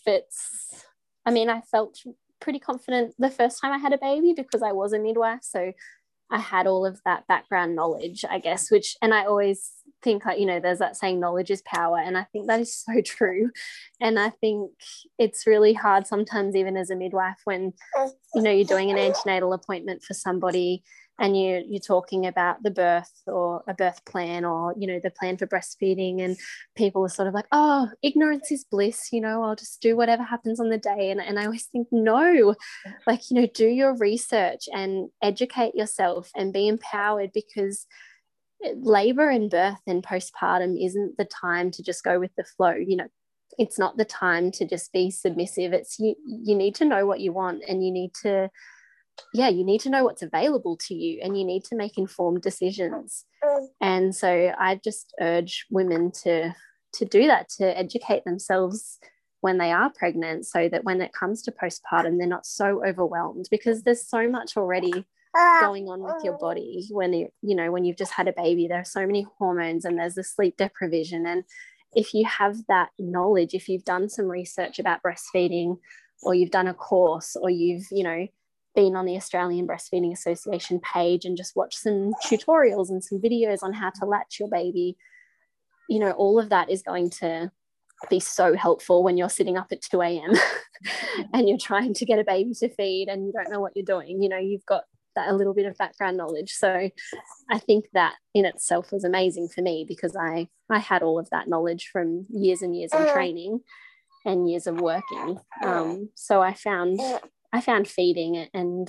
I felt pretty confident the first time I had a baby because I was a midwife. So I had all of that background knowledge, I guess, and I always think, like, you know, there's that saying knowledge is power. And I think that is so true. And I think it's really hard sometimes, even as a midwife, when, you know, you're doing an antenatal appointment for somebody and you're talking about the birth or a birth plan, or, you know, the plan for breastfeeding, and people are sort of like, oh, ignorance is bliss, you know, I'll just do whatever happens on the day. And I always think, no, like, you know, do your research and educate yourself and be empowered, because labor and birth and postpartum isn't the time to just go with the flow. You know, it's not the time to just be submissive. It's you need to know what you want, and you need to know what's available to you, and you need to make informed decisions. And so I just urge women to do that, to educate themselves when they are pregnant, so that when it comes to postpartum, they're not so overwhelmed, because there's so much already going on with your body when you've just had a baby. There are so many hormones, and there's the sleep deprivation. And if you have that knowledge, if you've done some research about breastfeeding, or you've done a course, or you've, you know, been on the Australian Breastfeeding Association page and just watched some tutorials and some videos on how to latch your baby, you know, all of that is going to be so helpful when you're sitting up at 2 a.m. and you're trying to get a baby to feed and you don't know what you're doing. You know, you've got that a little bit of background knowledge. So I think that in itself was amazing for me, because I had all of that knowledge from years and years of training and years of working. So I found feeding and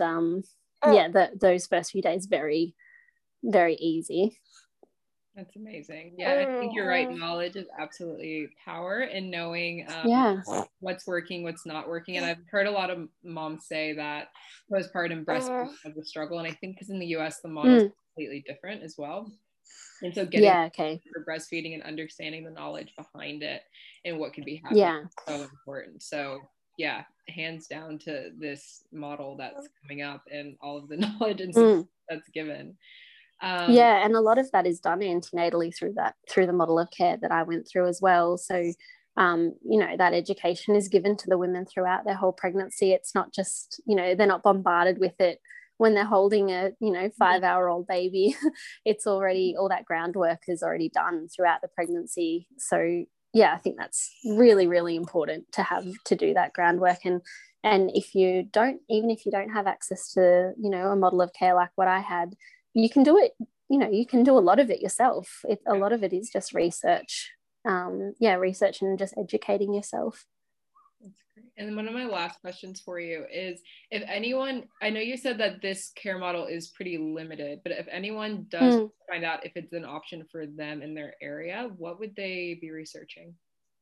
those first few days very, very easy. That's amazing. Yeah, I think you're right. Knowledge is absolutely power in knowing what's working, what's not working. And I've heard a lot of moms say that postpartum breastfeeding is a struggle. And I think because in the US, the model is completely different as well. And so getting for breastfeeding and understanding the knowledge behind it and what could be happening is so important. So yeah, hands down to this model that's coming up and all of the knowledge and support that's given. And a lot of that is done antenatally through the model of care that I went through as well. So, you know, that education is given to the women throughout their whole pregnancy. It's not just, you know, they're not bombarded with it when they're holding a, you know, 5-hour-old baby. It's already, all that groundwork is already done throughout the pregnancy. So yeah, I think that's really, really important to do that groundwork. And if you don't have access to, you know, a model of care like what I had, you can do it, you know, you can do a lot of it yourself. A lot of it is just research. Research and just educating yourself. That's great. And one of my last questions for you is, if anyone, I know you said that this care model is pretty limited, but if anyone does find out if it's an option for them in their area, what would they be researching?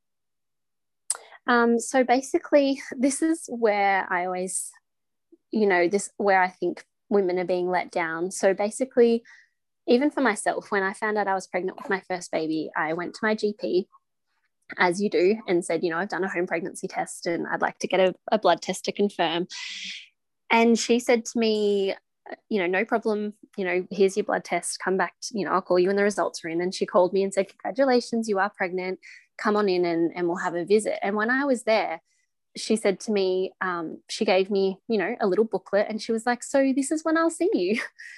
So basically, this is where I always, this where I think women are being let down. So basically, even for myself, when I found out I was pregnant with my first baby, I went to my GP, as you do, and said, I've done a home pregnancy test and I'd like to get a blood test to confirm. And she said to me, no problem, here's your blood test, come back, I'll call you when the results are in. And she called me and said, congratulations, you are pregnant, come on in and we'll have a visit. And when I was there, she said to me, she gave me, a little booklet, and she was like, so this is when I'll see you.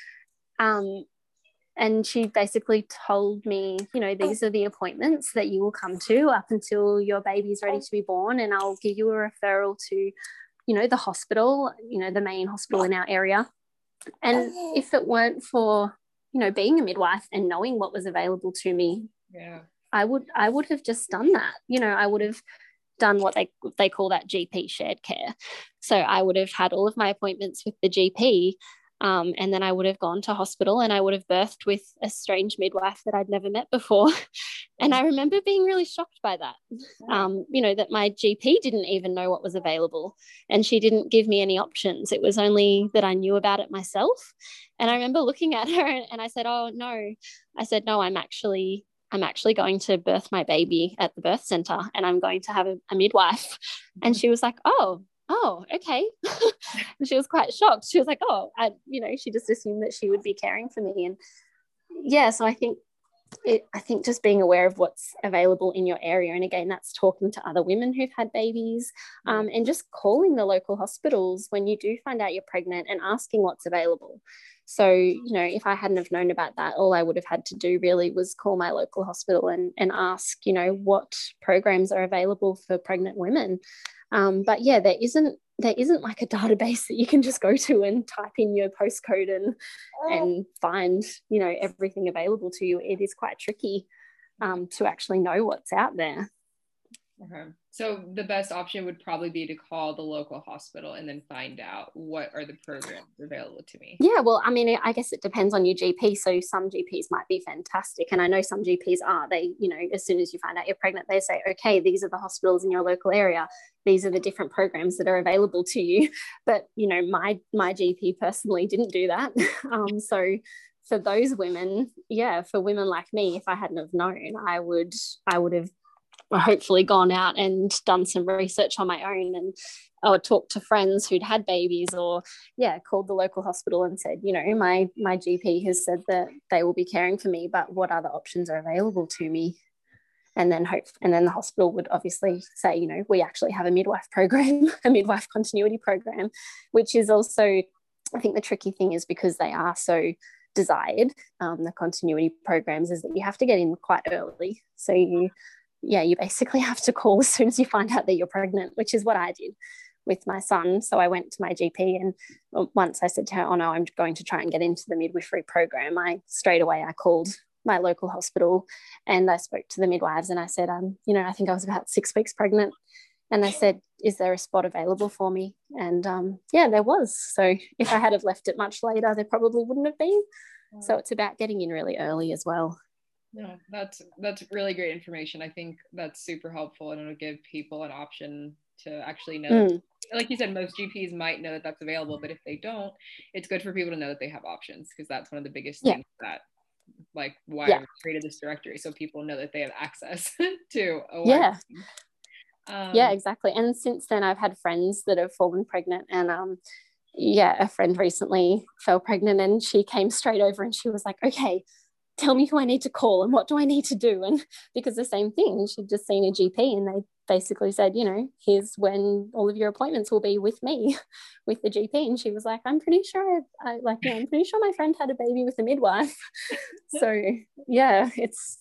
And she basically told me, these are the appointments that you will come to up until your baby is ready to be born. And I'll give you a referral to, the hospital, the main hospital in our area. And if it weren't for, being a midwife and knowing what was available to me, I would have just done that. I would have done what they call that GP shared care. So I would have had all of my appointments with the GP. And then I would have gone to hospital and I would have birthed with a strange midwife that I'd never met before. And I remember being really shocked by that, that my GP didn't even know what was available and she didn't give me any options. It was only that I knew about it myself. And I remember looking at her and I said, oh, no. I said, no, I'm actually going to birth my baby at the birth center and I'm going to have a midwife. And she was like, oh, okay. And she was quite shocked. She was like, she just assumed that she would be caring for me. And so I think just being aware of what's available in your area. And again, that's talking to other women who've had babies, and just calling the local hospitals when you do find out you're pregnant and asking what's available. So, if I hadn't have known about that, all I would have had to do really was call my local hospital and ask, what programs are available for pregnant women. But yeah, there isn't like a database that you can just go to and type in your postcode and find, everything available to you. It is quite tricky to actually know what's out there. Okay. So the best option would probably be to call the local hospital and then find out what are the programs available to me. Yeah, well, I mean, I guess it depends on your GP. So some GPs might be fantastic. And I know some GPs are. They, as soon as you find out you're pregnant, they say, okay, these are the hospitals in your local area. These are the different programs that are available to you. But, my GP personally didn't do that. So for those women, for women like me, if I hadn't have known, I would have hopefully gone out and done some research on my own and or talked to friends who'd had babies or called the local hospital and said, my GP has said that they will be caring for me, but what other options are available to me? And then the hospital would obviously say, we actually have a midwife program, a midwife continuity program, which is also, I think the tricky thing is because they are so desired, the continuity programs, is that you have to get in quite early. So you basically have to call as soon as you find out that you're pregnant, which is what I did with my son. So I went to my GP and once I said to her, oh no, I'm going to try and get into the midwifery program, I called my local hospital and I spoke to the midwives and I said, I think I was about 6 weeks pregnant. And I said, is there a spot available for me? And there was. So if I had have left it much later, there probably wouldn't have been. So it's about getting in really early as well. No, that's really great information. I think that's super helpful and it'll give people an option to actually know. Like you said, most GPs might know that that's available, but if they don't, it's good for people to know that they have options, because that's one of the biggest things that, like, why I created this directory, so people know that they have access to a wide exactly. And since then I've had friends that have fallen pregnant and a friend recently fell pregnant and she came straight over and she was like, okay, tell me who I need to call and what do I need to do? And because the same thing, she'd just seen a GP and they basically said, here's when all of your appointments will be with me, with the GP. And she was like, I'm pretty sure I'm pretty sure my friend had a baby with a midwife. So it's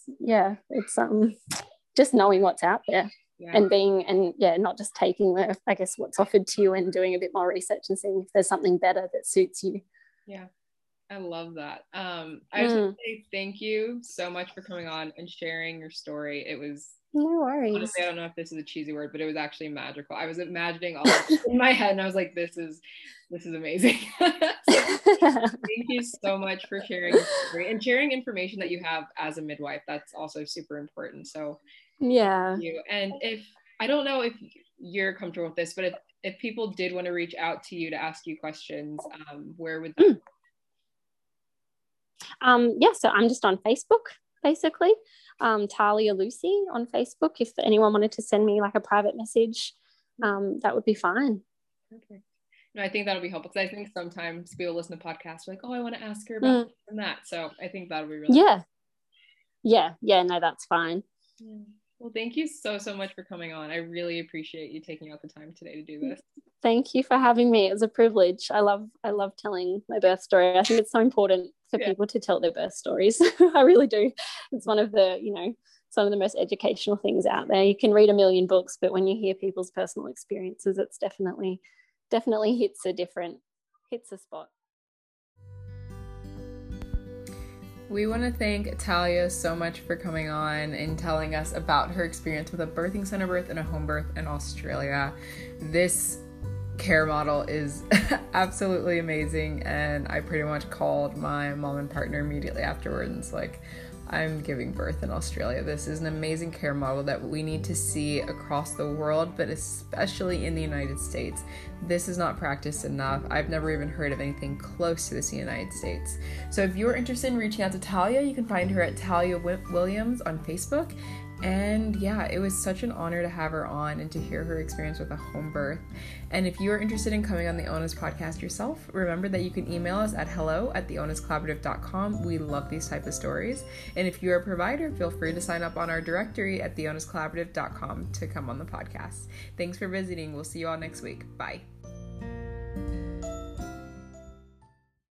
just knowing what's out there and not just taking what's offered to you and doing a bit more research and seeing if there's something better that suits you. Yeah. I love that. I just want to say thank you so much for coming on and sharing your story. It was, no worries. honestly, I don't know if this is a cheesy word, but it was actually magical. I was imagining all of it in my head, and I was like, this is amazing. So, thank you so much for sharing your story and sharing information that you have as a midwife. That's also super important. So yeah. thank you. And if, I don't know if you're comfortable with this, but if people did want to reach out to you to ask you questions, where would that yeah, so I'm just on Facebook, basically. Talia Lucy on Facebook. If anyone wanted to send me like a private message, that would be fine. Okay. No, I think that'll be helpful because I think sometimes people listen to podcasts like, oh, I want to ask her about this and that. So I think that'll be really yeah. No, that's fine. Yeah. Well, thank you so much for coming on. I really appreciate you taking out the time today to do this. Thank you for having me. It was a privilege. I love telling my birth story. I think it's so important for people to tell their birth stories. I really do. It's one of the, some of the most educational things out there. You can read a million books, but when you hear people's personal experiences, it's definitely hits a spot. We want to thank Talia so much for coming on and telling us about her experience with a birthing center birth and a home birth in Australia. This care model is absolutely amazing, and I pretty much called my mom and partner immediately afterwards, like, I'm giving birth in Australia. This is an amazing care model that we need to see across the world, but especially in the United States. This is not practiced enough. I've never even heard of anything close to this in the United States. So if you're interested in reaching out to Talia, you can find her at Talia Williams on Facebook. And yeah, it was such an honor to have her on and to hear her experience with a home birth. And if you are interested in coming on the Onus podcast yourself, remember that you can email us at hello@theonuscollaborative.com. We love these type of stories. And if you're a provider, feel free to sign up on our directory at theonuscollaborative.com to come on the podcast. Thanks for visiting. We'll see you all next week. Bye.